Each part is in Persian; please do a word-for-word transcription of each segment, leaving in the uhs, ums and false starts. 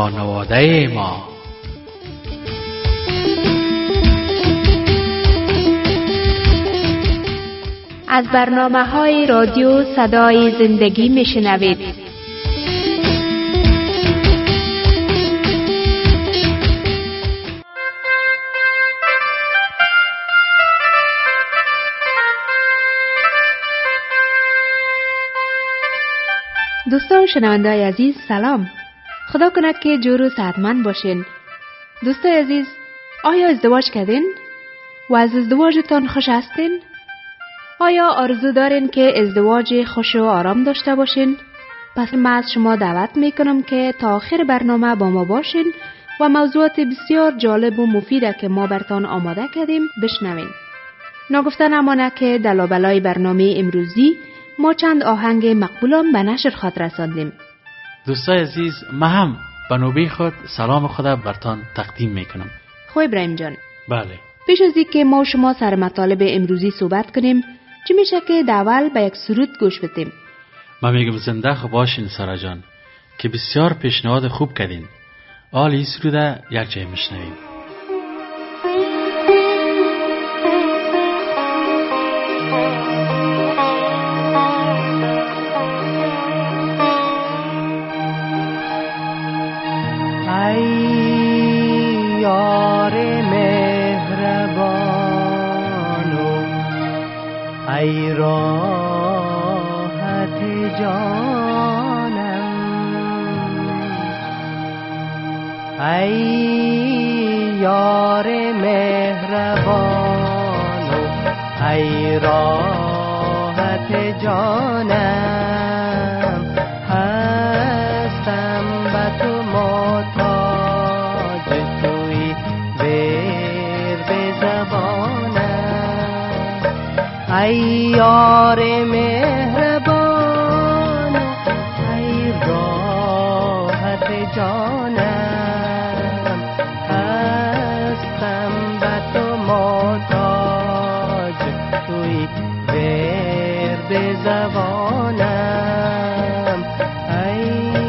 خانواده ما. از برنامه‌های رادیو صدای زندگی میشنوید. دوستان شنونده‌های عزیز سلام. خدا کنه که جور و صحتمند باشین. دوستای عزیز، آیا ازدواج کردین؟ و از ازدواجتان خوش هستین؟ آیا آرزو دارین که ازدواج خوش و آرام داشته باشین؟ پس من از شما دعوت میکنم که تا آخر برنامه با ما باشین و موضوعات بسیار جالب و مفیده که ما براتون آماده کردیم بشنوین. ناگفته نمانه که دلابلای برنامه امروزی ما چند آهنگ مقبولم به نشر خاطر رساندیم. دوستای عزیز، من هم به نوبه خود سلام خدا براتون تقدیم میکنم. خوب ابراهیم جان. بله. پیش از اینکه ما شما سر مطالب امروزی صحبت کنیم، چی میشه که اول به یک سرود گوش بدیم؟ من میگم زنده خوب باشین سارا جان که بسیار پیشنهاد خوب کردین. آل این سرود یک جای میشنویم. ای راحت جانم، ای یار مهربان و ای راحت جانم، هستم به تو محتاج، توی بر به زبانم، ای یار مهربان ای راحت جانم، هستم به تو محتاج، توی بر به زبانم، ای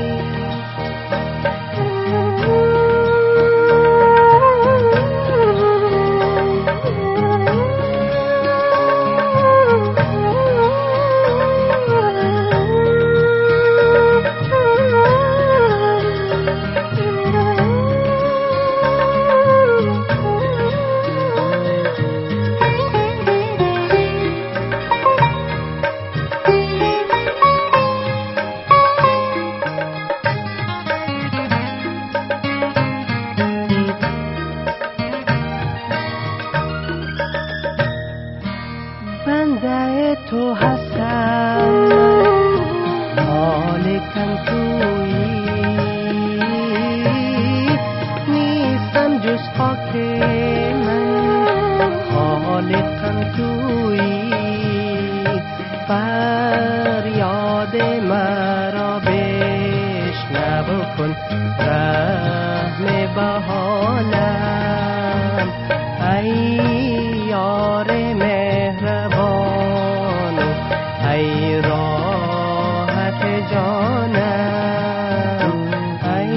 بنده تو هستم، مالکم تویی، نیستم جز خاک من، خالقم تویی، فریاد مرا بشنو کن، رحم به حالم، ای یار مهربان ای راحت جانم، ای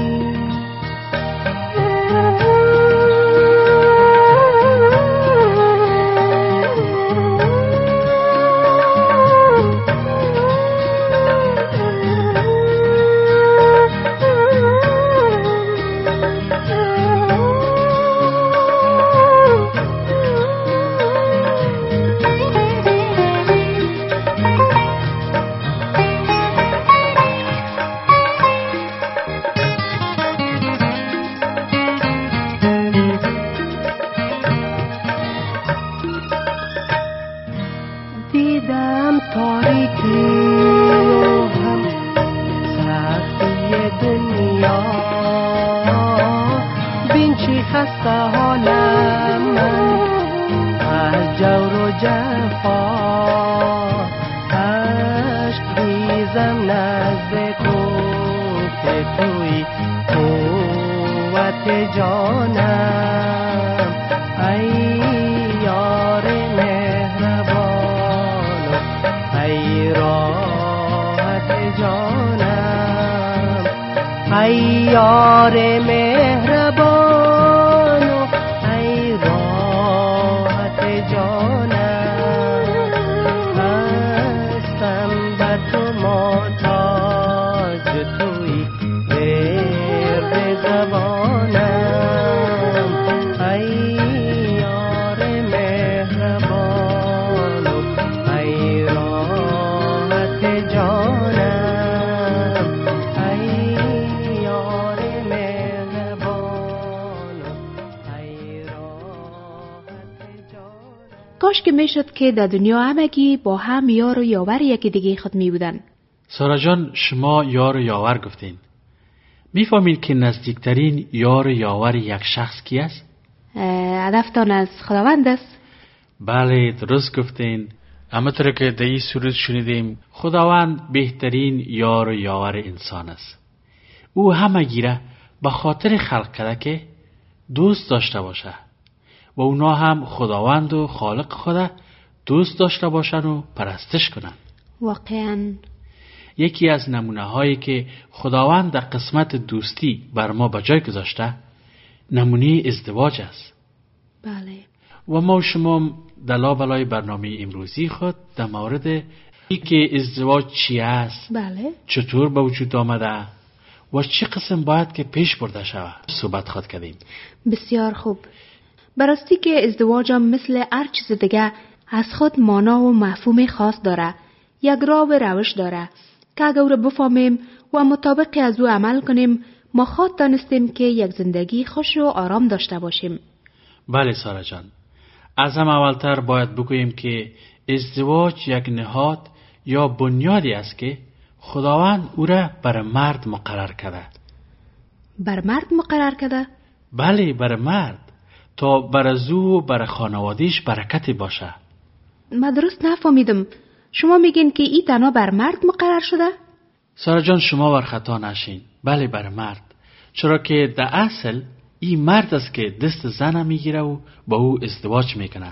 دیدم تاریکی و هم سختی دنیا، بین چی خسته حالم من از جور و جفا، عشق ریزم نزد تو که توی قوت جانم، ای یار مهربان ای راحت جانم، ای یار مهربان و ای راحت جانم، هستم بر تو محتاج، توی ورد زبانم. ای یار مهربان و ای راحت جانم، ای یار مهربان و ای راحت جانم. کاش که میشد که در دنیا همگی با هم یار و یاور یکی دیگه خود می بودن. سارا جان، شما یار و یاور گفتین. میفهمید که نزدیکترین یار و یاور یک شخص کی است؟ اه، هدفتان از خداوند است؟ بله، درست گفتین. اما طور که در این سورت شنیدیم، خداوند بهترین یار و یاور انسان است. او همگی را به خاطر خلق کرده که دوست داشته باشه و اونا هم خداوند و خالق خدا دوست داشته باشن و پرستش کنن. واقعا یکی از نمونه هایی که خداوند در قسمت دوستی بر ما به جای گذاشته نمونه ازدواج است. بله. و ما و شما در لابلای برنامه امروزی خود در مورد ای که ازدواج چی است، بله. چطور به وجود آمده و چه قسم باید که پیش برده شود صحبت خود کردیم. بسیار خوب. براستی که ازدواج هم مثل هر چیز دیگه از خود مانا و مفهوم خاص داره، یک راه و روش داره که اگر او را بفهمیم و مطابق از او عمل کنیم، ما خود دانستیم که یک زندگی خوش و آرام داشته باشیم. بله سارا جان، از هم اولتر باید بگوییم که ازدواج یک نهاد یا بنیادی است که خداوند او را بر مرد مقرر کرده. بر مرد مقرر کرده؟ بله، بر مرد، تا بر از او و بر خانوادیش برکتی باشه. من درست نفهمیدم. شما میگین که ای تنها بر مرد مقرر شده؟ سارا جان، شما بر خطا نشین. بله، بر مرد، چرا که در اصل این مرد است که دست زن میگیره و با او ازدواج میکنه.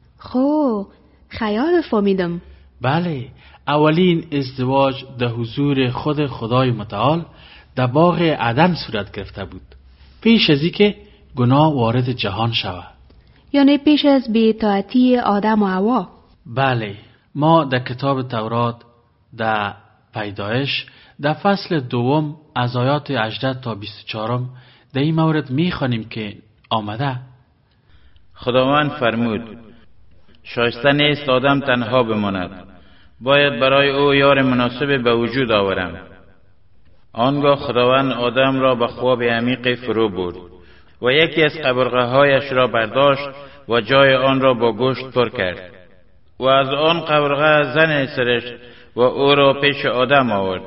خب خیال فهمیدم. بله، اولین ازدواج در حضور خود خدای متعال در باغ عدن صورت گرفته بود، پیش از اینکه گناه وارد جهان شود. یعنی پیش از بی‌اطاعتی آدم و حوا. بله، ما در کتاب تورات در پیدایش در فصل دوم از آیات هجده تا بیست و چهار در این مورد میخوانیم که آمده: خداوند فرمود شایسته نیست آدم تنها بماند، باید برای او یار مناسب به وجود آورم. آنگاه خداوند آدم را به خواب عمیق فرو برد و یکی از قبرغه‌هایش را برداشت و جای آن را با گوشت پر کرد و از آن قبرغه زن سرشت و او را پیش آدم آورد.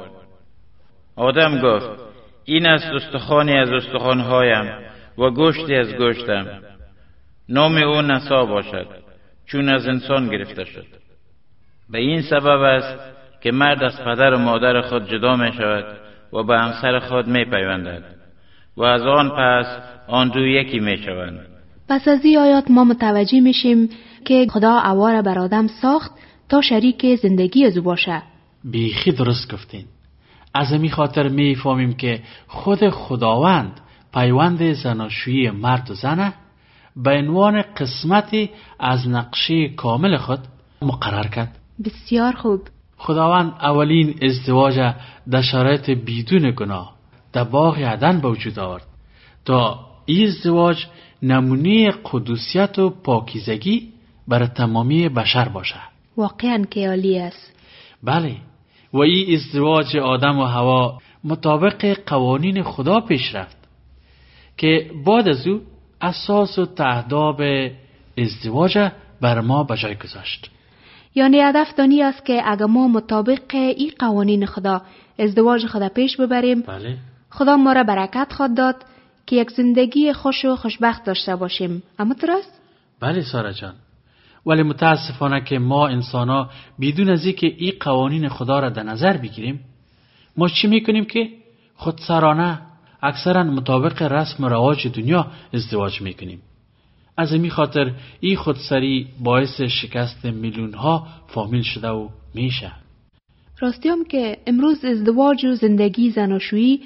آدم گفت این است استخوانی از استخوان‌هایم و گوشتی از گوشتم. نام او نسا باشد، چون از انسان گرفته شد. به این سبب است که مرد از پدر و مادر خود جدا می شود و به همسر خود می پیوندد و از آن پس آن دو یکی می شوند. پس از این آیات ما متوجه میشیم که خدا حوا را بر آدم ساخت تا شریک زندگی از او باشه. بیخی درست گفتین. از همین خاطر میفهمیم که خود خداوند پیوند زناشویی مرد و زنه به عنوان قسمتی از نقشه کامل خود مقرر کرد. بسیار خوب. خداوند اولین ازدواج در شرایط بدون گناه در باغ عدن به وجود آورد تا این ازدواج نمونه قدوسیت و پاکیزگی برای تمامی بشر باشه. واقعاً که عالی است. بله، و این ازدواج آدم و حوا مطابق قوانین خدا پیش رفت که بعد از او اساس و تهداب ازدواج بر ما به جای گذاشت. یعنی هدف دانی است که اگر ما مطابق این قوانین خدا ازدواج خدا پیش ببریم، بله، خدا ما را برکت خود داد که یک زندگی خوش و خوشبخت داشته باشیم. اما درست؟ بله سارا جان، ولی متاسفانه که ما انسانا بدون از اینکه این قوانین خدا را در نظر بگیریم، ما چی میکنیم که خودسرانه اکثرا مطابق رسم و رواج دنیا ازدواج میکنیم. از این خاطر این خودسری باعث شکست میلیون ها فامیل شده و میشه. راستی هم که امروز ازدواج و زندگی زناشویی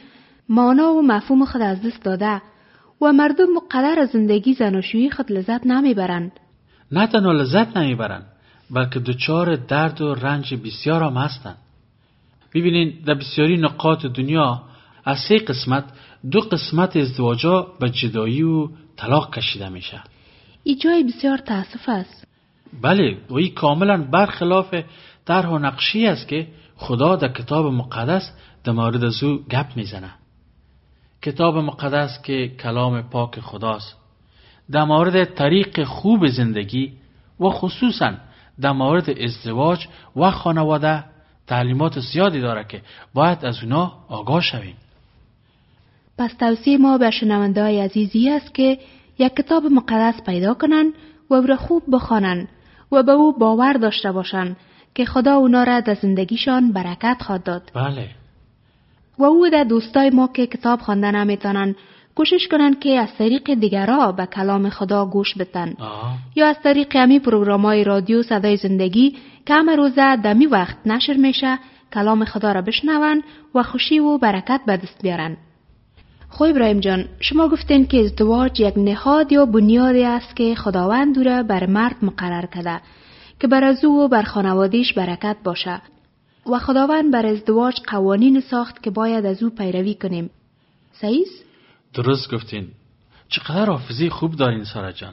معنا و مفهوم خود از دست داده و مردم مقدر از زندگی زناشویی خود لذت نمیبرند. نه تنها لذت نمیبرند بلکه دچار درد و رنج بسیار هم هستند. ببینین در بسیاری نقاط دنیا از سه قسمت دو قسمت ازدواجا به جدایی و طلاق کشیده میشه. این جای بسیار تاسف است. بله و این کاملا برخلاف طرح و نقشی است که خدا در کتاب مقدس در مورد از او گپ میزنه. کتاب مقدس که کلام پاک خداست در مورد طریق خوب زندگی و خصوصا در مورد ازدواج و خانواده تعلیمات زیادی داره که باید از اونا آگاه شویم. پس توصیه ما به شنونده‌های عزیزی است که یک کتاب مقدس پیدا کنند و او را خوب بخوانند و به او باور داشته باشند که خدا اونا را در زندگیشان برکت خواهد داد. بله. و او در دوستای ما که کتاب خوانده نمیتونن کوشش کنن که از طریق دیگرها به کلام خدا گوش بدن. آه. یا از طریق همی پروگرام‌های رادیو صدای زندگی که همه روزه دمی وقت نشر میشه کلام خدا را بشنون و خوشی و برکت به دست بیارن. خو ابراهیم جان، شما گفتین که ازدواج یک نهاد یا بنیادی است که خداوند او را بر مرد مقرر کرده که بر از او و بر خانواده‌اش برکت باشه و خداوند بر ازدواج قوانین ساخت که باید از او پیروی کنیم. صحیح؟ درست گفتین. چقدر حافظه خوب دارین سارا جان.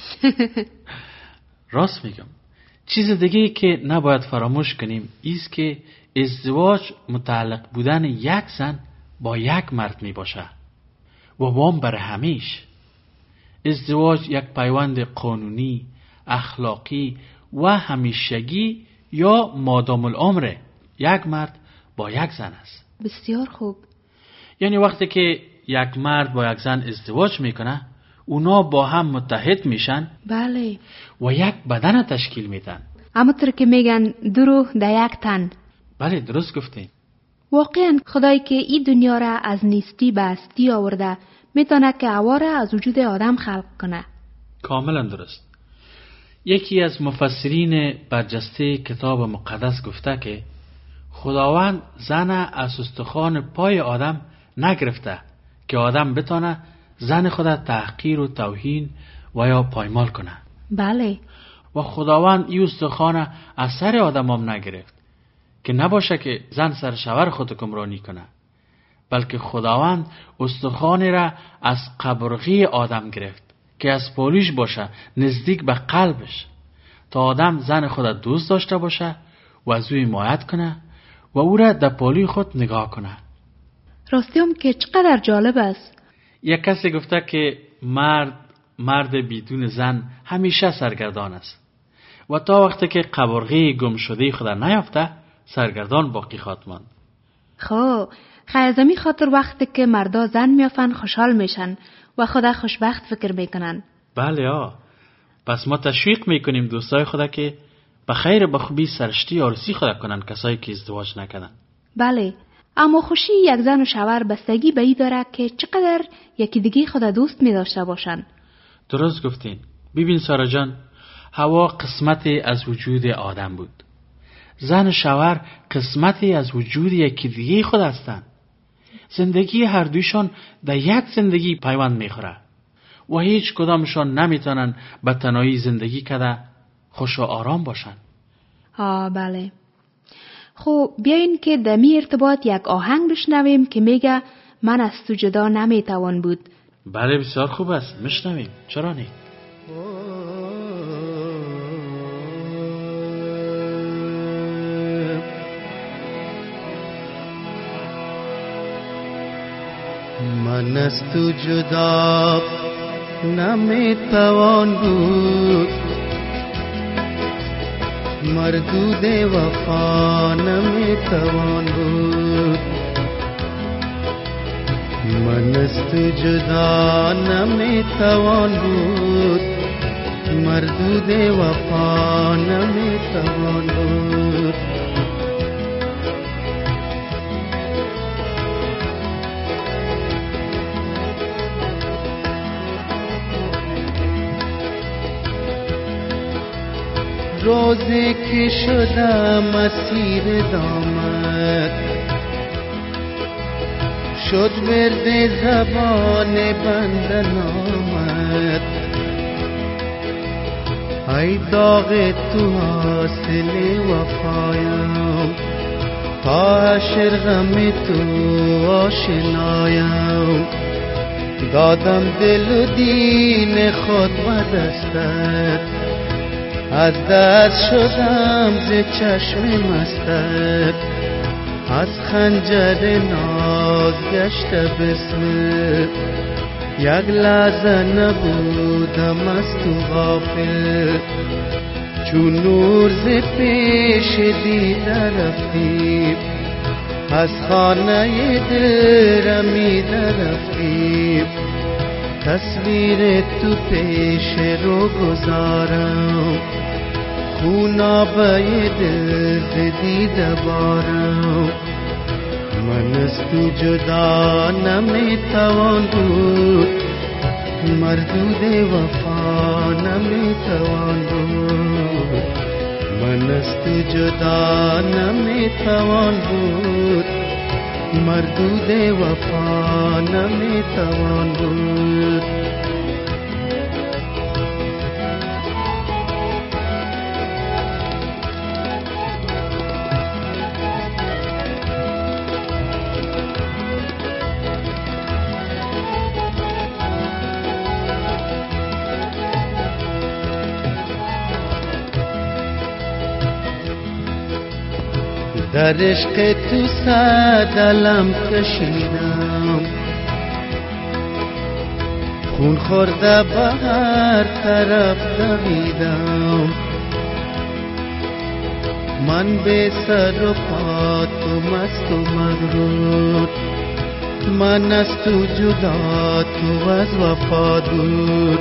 راست میگم. چیز دیگه که نباید فراموش کنیم ایست که ازدواج متعلق بودن یک زن با یک مرد می باشه و وام بر همیش. ازدواج یک پیوند قانونی، اخلاقی و همیشگی یا مادام العمر یک مرد با یک زن است. بسیار خوب. یعنی وقتی که یک مرد با یک زن ازدواج میکنه اونا با هم متحد میشن. بله. و یک بدن تشکیل میدن. اما طور که میگن دو روح در یک تن. بله درست گفتین. واقعا خدایی که این دنیا را از نیستی به هستی آورده میتونه که هوا را از وجود آدم خلق کنه. کاملا درست. یکی از مفسرین برجسته کتاب مقدس گفته که خداوند زن از استخوان پای آدم نگرفته که آدم بتونه زن خود تحقیر و توهین و یا پایمال کنه. بله. و خداوند این استخوان از سر آدم هم نگرفت که نباشه که زن سر شوهر خود کمرانی کنه، بلکه خداوند استخوانی را از قبرغی آدم گرفت که از پولیش باشه نزدیک به قلبش تا آدم زن خود دوست داشته باشه و از او حمایت کنه و او را در پولی خود نگاه کنه. راستیم که چقدر جالب است. یک کسی گفته که مرد مرد بدون زن همیشه سرگردان است و تا وقتی که قبرغی گم شده خود نیافته سرگردان باقی خواهد ماند. خب خیزمی خاطر وقتی که مردا زن میافن خوشحال میشن و خدا خوشبخت فکر میکنن. بله ها. پس ما تشویق میکنیم دوستای خدا که به خیر به خوبی سرشتی آرسی خدا کنن کسایی که ازدواج نکردن. بله. اما خوشی یک زن و شوهر بستگی به این داره که چقدر یکی دیگه خدا دوست می داشته باشن. درست گفتین. ببین سارا جان، هوا قسمتی از وجود آدم بود. زن و شوهر قسمتی از وجود یکی دیگه خود هستند. زندگی هر دویشان در یک زندگی پیوند میخوره و هیچ کدامشان نمیتونن به تنهایی زندگی کرده خوش و آرام باشن. آه بله. خب بیاین که دمی ارتباط یک آهنگ بشنویم که میگه من از تو جدا نمیتوان بود. بله بسیار خوب است، میشنویم. چرا نه؟ من از تو جدا نمیتوان بود، مردود وفا نمیتوان بود. من از تو جدا نمیتوان بود، مردود وفا نمیتوان بود. روزی که شدم اسیر دامت، شد ورد زبان بنده نامد. ای داغ تو حاصل وفایم، تا حشر غم تو آشنایم. دادم دل و دین خود و دستت، از دست شدم ز چشم مستت. از خنجر ناز گشته بسمت، یک لحظه نبودم از تو غافل. چون نور ز پیش دیده رفتی، از خانه دل رمیده رفتی. تصویر تو پیش رو گذارم، خونابه دل ز دیده بارم. من از تو جدا نمیتوان بود، مردود وفا نمیتوان بود. من از تو جدا نمیتوان بود، مردود وفا نمیتوان بود. در عشق تو صد علم کشیدم، خون خورده به هر طرف دویدم. من به سر و پا تو مست و مغرور، من از تو جدا تو از وفا دور.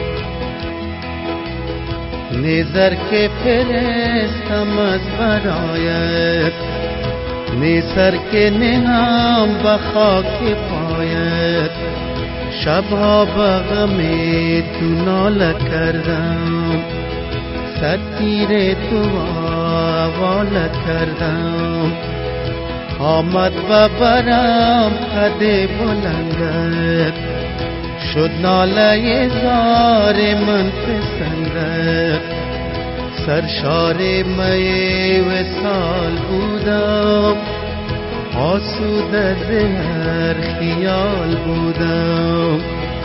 نظر که فرستم از برایت، نظر که نهم به خاک پایت. شبها به غم تو ناله کردم، صد تیر تو حواله کردم. آمد و برم قد بلندت، شد ناله زار من پسندت. سرشار می وصال بودم، آسوده ز هر خیال بودم.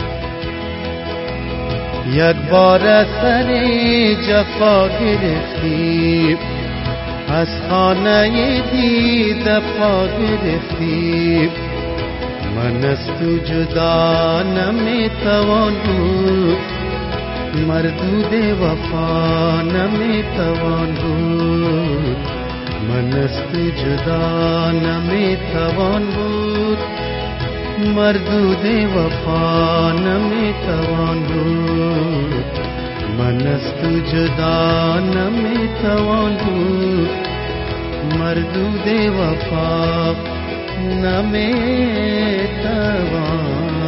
یک بار سر جفا گرفتی، از خانه دیده پا گرفتی. من از تو جدا نمیتوان بود، مردود وفا نمیتوان بود. من از تو جدا نمیتوان بود، مردود وفا نمیتوان بود. من از تو جدا نمیتوان بود، مردود وفا نمیتوان.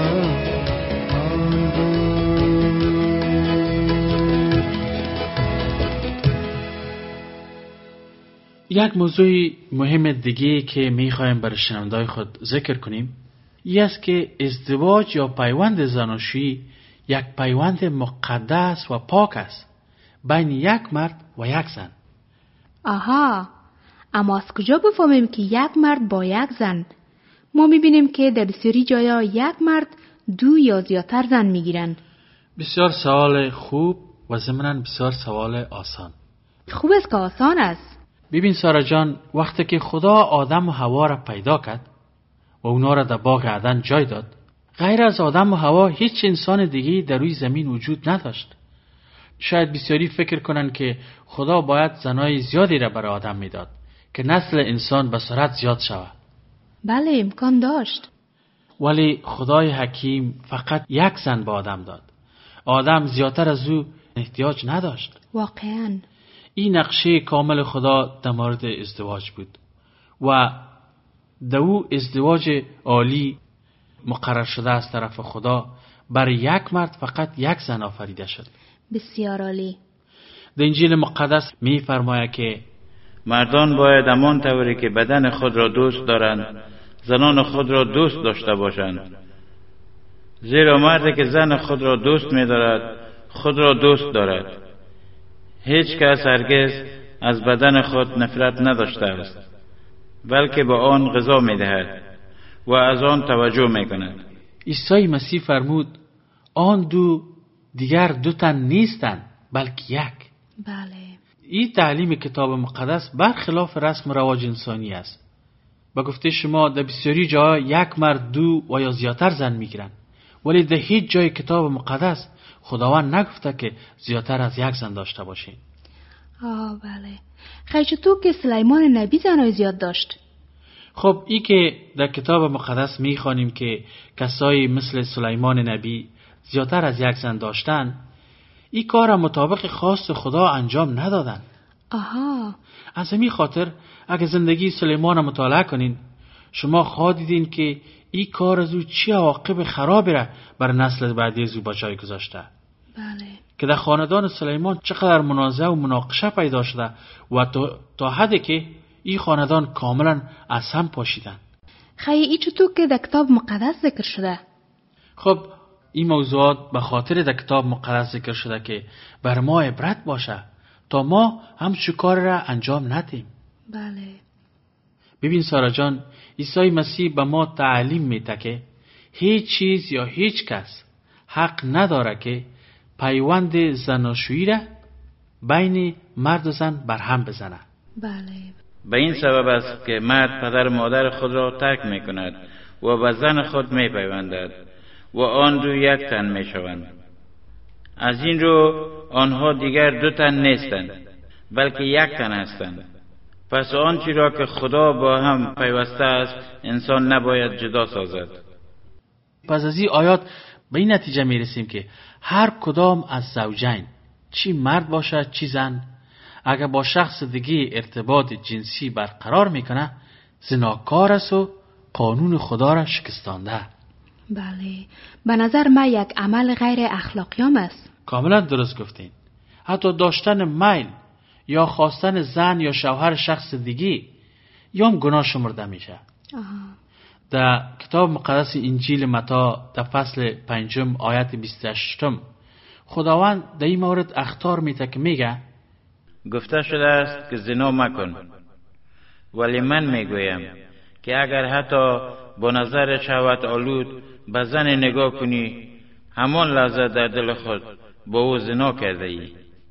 یک موضوع مهم دیگه که میخوایم برای شنونده‌های خود ذکر کنیم این است که ازدواج یا پیوند زناشویی یک پیوند مقدس و پاک است بین یک مرد و یک زن. آها، اما از کجا بفهمیم که یک مرد با یک زن؟ ما میبینیم که در بسیاری جایا یک مرد دو یا زیادتر زن میگیرن. بسیار سوال خوب و ضمناً بسیار سوال آسان. خوب است که آسان است. ببین سارا جان، وقتی که خدا آدم و حوا را پیدا کرد و اونا را در باغ عدن جای داد، غیر از آدم و حوا هیچ انسان دیگه‌ای در روی زمین وجود نداشت. شاید بسیاری فکر کنند که خدا باید زنای زیادی را برای آدم میداد که نسل انسان به سرعت زیاد شود. بله، امکان داشت. ولی خدای حکیم فقط یک زن به آدم داد. آدم زیادتر از او احتیاج نداشت. واقعاً این نقشه کامل خدا در مورد ازدواج بود و در او ازدواج عالی مقرر شده از طرف خدا برای یک مرد فقط یک زن آفریده شد. بسیار عالی. در انجیل مقدس می فرماید که مردان باید همان طوری که بدن خود را دوست دارند زنان خود را دوست داشته باشند، زیرا مردی که زن خود را دوست می دارد خود را دوست دارد. هیچ کس هرگز از بدن خود نفرت نداشته است، بلکه با آن غذا می دهد و از آن توجه می کند. عیسی مسیح فرمود آن دو دیگر دو تن نیستند بلکه یک. بله. این تعلیم کتاب مقدس برخلاف رسم و رواج انسانی است. با گفته شما در بسیاری جاها یک مرد دو و یا زیادتر زن میگیرن، ولی در هیچ جای کتاب مقدس خداوند نگفته که زیادتر از یک زن داشته باشین. آه بله. خیلی چطور که سلیمان نبی زنای زیاد داشت؟ خب این که در کتاب مقدس میخوانیم که کسایی مثل سلیمان نبی زیادتر از یک زن داشتن، این کار مطابق خواست خدا انجام ندادن. آها. از همین خاطر اگه زندگی سلیمان مطالعه کنین، شما خواهد دیدین که این کار از او چی عواقب خرابی را بر نسل بعدی از او با جای گذاشته. بله. که در خاندان سلیمان چقدر منازعه و مناقشه پیدا شده و تا, تا حدی که این خاندان کاملا از هم پاشیدن. خیلی ای چطور که در کتاب مقدس ذکر شده؟ خب این موضوعات به خاطر در کتاب مقدس ذکر شده که بر ما عبرت باشه تا ما همچو کار را انجام ندیم. بله. ببین سارا جان، عیسی مسیح به ما تعلیم میده که هیچ چیز یا هیچ کس حق نداره که پیوند زناشویی را بین مرد و زن برهم بزنه. بله. به این سبب است که مرد پدر و مادر خود را ترک می کند و به زن خود می پیوندد و آن دو یک تن می شوند. از این رو آنها دیگر دو تن نیستند بلکه یک تن هستند. پس آنچه را که خدا با هم پیوسته است انسان نباید جدا سازد. پس از این آیات به این نتیجه می رسیم که هر کدام از زوجین، چی مرد باشه چی زن، اگر با شخص دیگه ارتباط جنسی برقرار میکنه زناکار است و قانون خدا را شکستانده. بله. به نظر من یک عمل غیر اخلاقیام است. کاملا درست گفتین. حتی داشتن میل یا خواستن زن یا شوهر شخص دیگه یا هم گناه شمرده میشه. آها. در کتاب مقدس انجیل متی در فصل پنجم آیت بیست و هشت خداوند در این مورد اخطار میده که میگه گفته شده است که زنا مکن، ولی من میگویم که اگر حتی با نظر شهوت آلود به زن نگاه کنی همان لحظه در دل خود با او زنا کرده ای.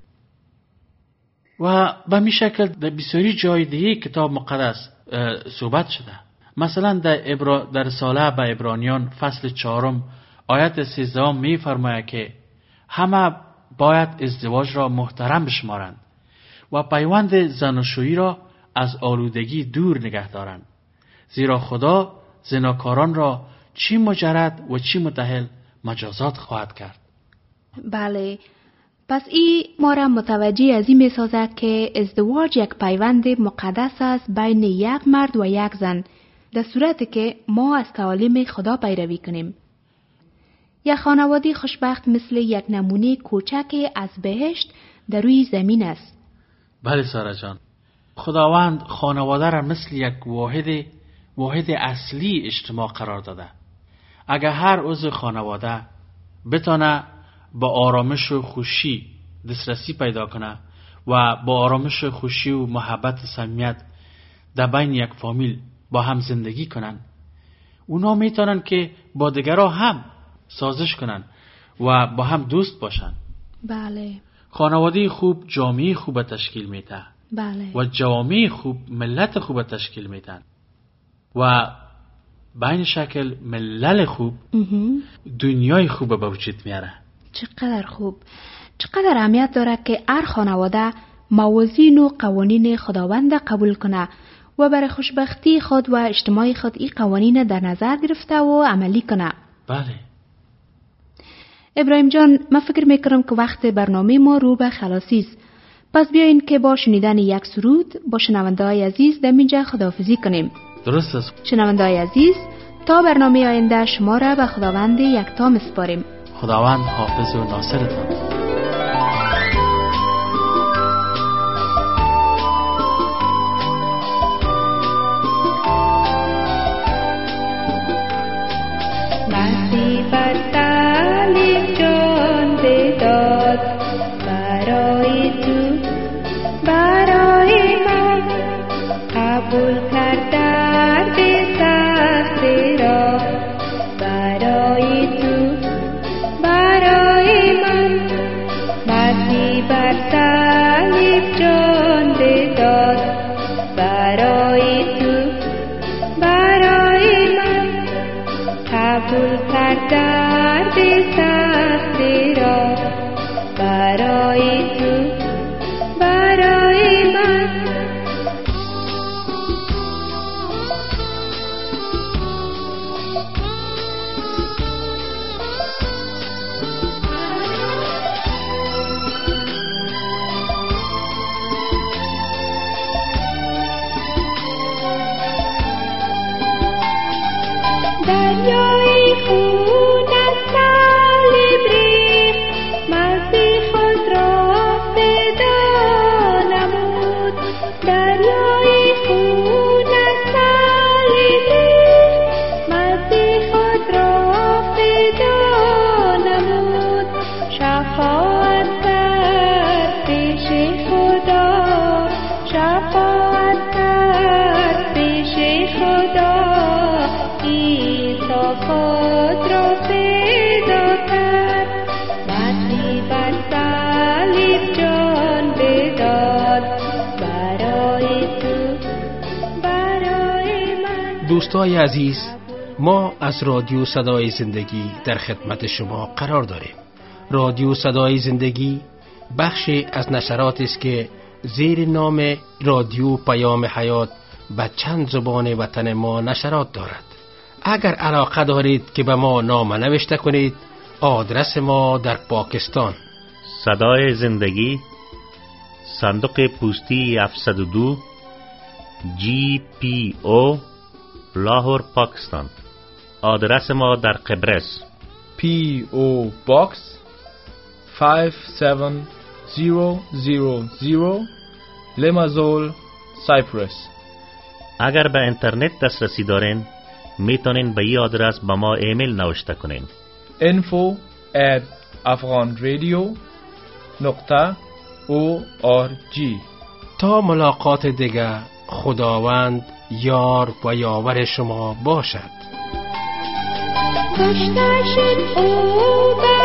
و به می شکل در بسیاری جای دیگه کتاب مقدس صحبت شده. مثلا در, ابرا در رساله به عبرانیان فصل چهارم آیت سیزده می فرماید که همه باید ازدواج را محترم بشمارند و پیوند زناشویی را از آلودگی دور نگه دارند، زیرا خدا زناکاران را چی مجرد و چی متأهل مجازات خواهد کرد. بله. پس این ما را متوجه از این می سازد که ازدواج یک پیوند مقدس است بین یک مرد و یک زن، در صورتی که ما از تعالیم خدا پیروی کنیم. یک خانواده خوشبخت مثل یک نمونه کوچک از بهشت در روی زمین است. بله سارا جان، خداوند خانواده را مثل یک واحد واحد اصلی اجتماع قرار داده. اگر هر عضو خانواده بتانه با آرامش و خوشی دسترسی پیدا کنه و با آرامش و خوشی و محبت و صمیمیت در بین یک فامیل با هم زندگی کنن، اونا میتونن که با دیگرها هم سازش کنن و با هم دوست باشن. بله. خانواده خوب جامعه خوب تشکیل میده. بله. و جامعه خوب ملت خوب تشکیل میدن و بین شکل ملل خوب دنیای خوب به وجود میاره. چقدر خوب. چقدر اهمیت داره که هر خانواده موازین و قوانین خداوند قبول کنه و برای خوشبختی خود و اجتماع خود این قوانین در نظر گرفته و عملی کنه. بله. ابراهیم جان، من فکر میکنم که وقت برنامه ما رو به خلاصی است. پس بیاین که با شنیدن یک سرود با شنونده‌های عزیز در اینجا خداحافظی کنیم. درست است. شنونده‌های عزیز، تا برنامه آینده شما را به خداوند یکتا میسپاریم. خداوند حافظ و ناصرتان. تیرا برای تو برای من. دریای خون از صلیب ریخت، مسیح خود را فدا نمود. دریای خون از صلیب ریخت، مسیح خود را فدا نمود. شفاعت کرد پیش خدا، شفاعت کرد پیش خدا. خود را پیدا کرد، مسیح بر صلیب جان بداد برای تو برای من. دوستای عزیز، ما از رادیو صدای زندگی در خدمت شما قرار داریم. رادیو صدای زندگی بخشی از نشرات است که زیر نام رادیو پیام حیات به چند زبان وطن ما نشرات دارد. اگر علاقه دارید که به ما نامه نوشته کنید، آدرس ما در پاکستان: صدای زندگی، صندوق پستی هفتصد و دو، جی پی او، لاهور، پاکستان. آدرس ما در قبرس: پی او Box پنج هفت صفر صفر صفر، لمازول، سایپرس. اگر به اینترنت دسترسی دارین، میتونین به این آدرس به ما ایمیل نوشته کنین: info at afghanradio dot org. تا ملاقات دیگر، خداوند یار و یاور شما باشد. کشته شد او